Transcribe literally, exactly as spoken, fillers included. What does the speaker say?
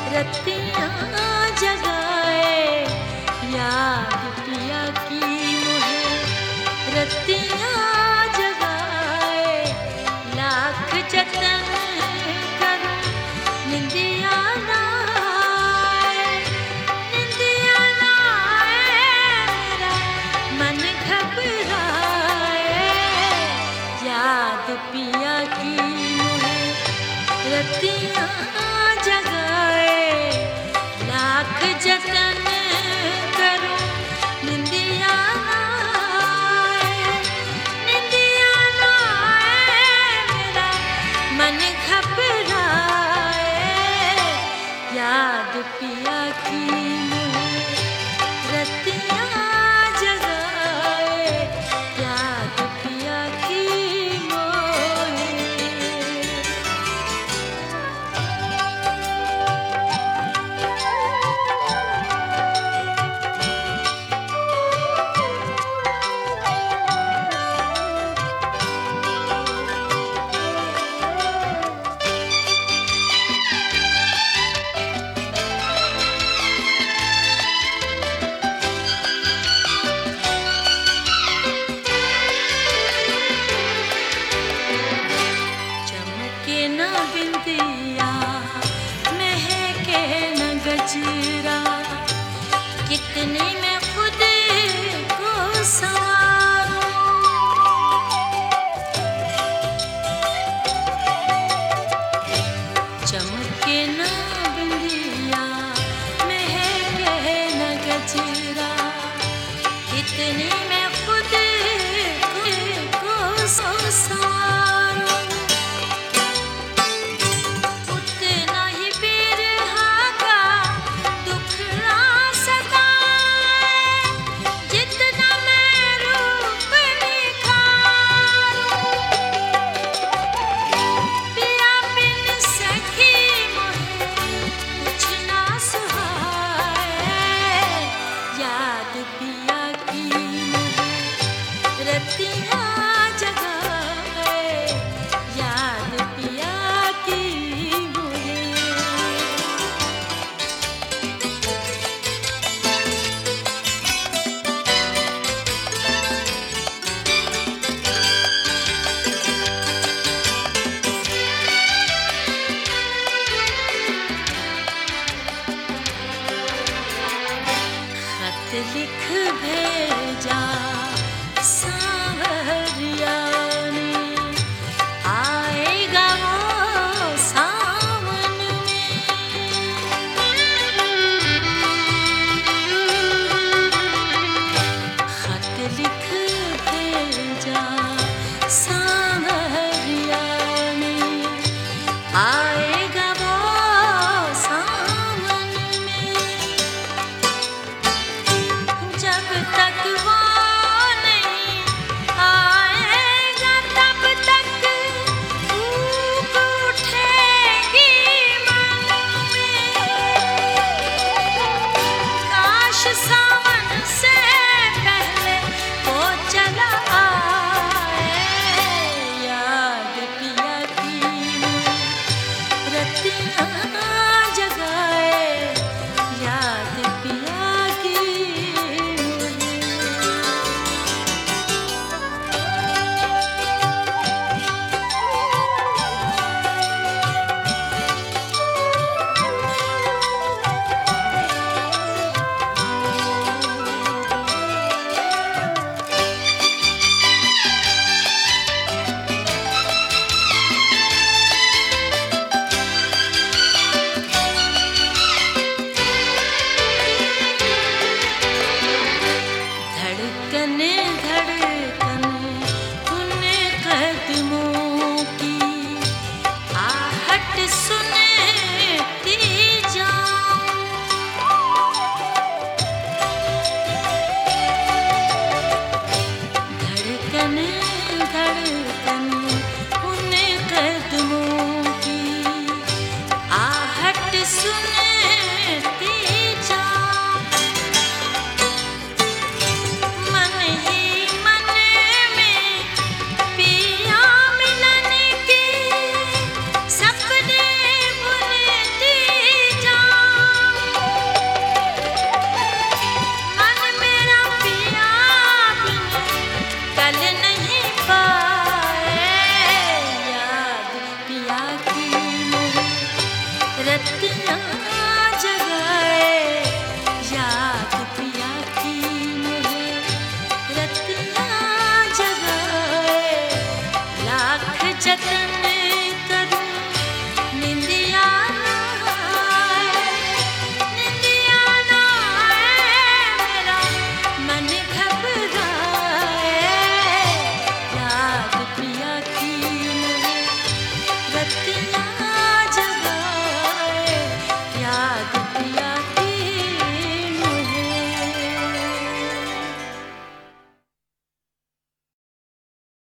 रतियाँ जगाए याद पिया की मुझे रतियाँ जगाए लाख जतन करूं निंदिया ना आए निंदिया ना आए मेरा मन घबराए याद पिया की मुझे रतियाँ जगाए लाख जतन करूं निंदिया ना आए निंदिया ना आए मेरा मन घबराए याद पिया की मुझे रतियाँ जगाए याद पिया की मोहे चमके न बिंदिया महके न गजरा कितने मैं खुद को संवारूं चमके न बिंदिया महके न गजरा कितने मैं खुद को संवारूं उतना ही बिरहा का दुखड़ा सताए जितना मैं रूप निखारूं पिया बिन सखी मोहे कुछ ना सुहाए याद पिया की मुझे रतियाँ जगाए याद पिया की मुझे खत लिख भेजा सांवरिया ने आएगा वो सावन में खत लिख भेजा सांवरिया ने आएगा वो सावन में जब तक वो नहीं आएगा तब तक ऊब उठेगी मन में काश सावन से पहले वो चला आए याद पिया की रतियाँ जगाए याद पिया की मुझे धड़कने धड़कने उन कदमों की आहट सुनती जाऊं धड़कने धड़कने उन कदमों की आहट सुनती जाऊं मन ही मन में पिया मिलन के सपने बुनती जाऊं आ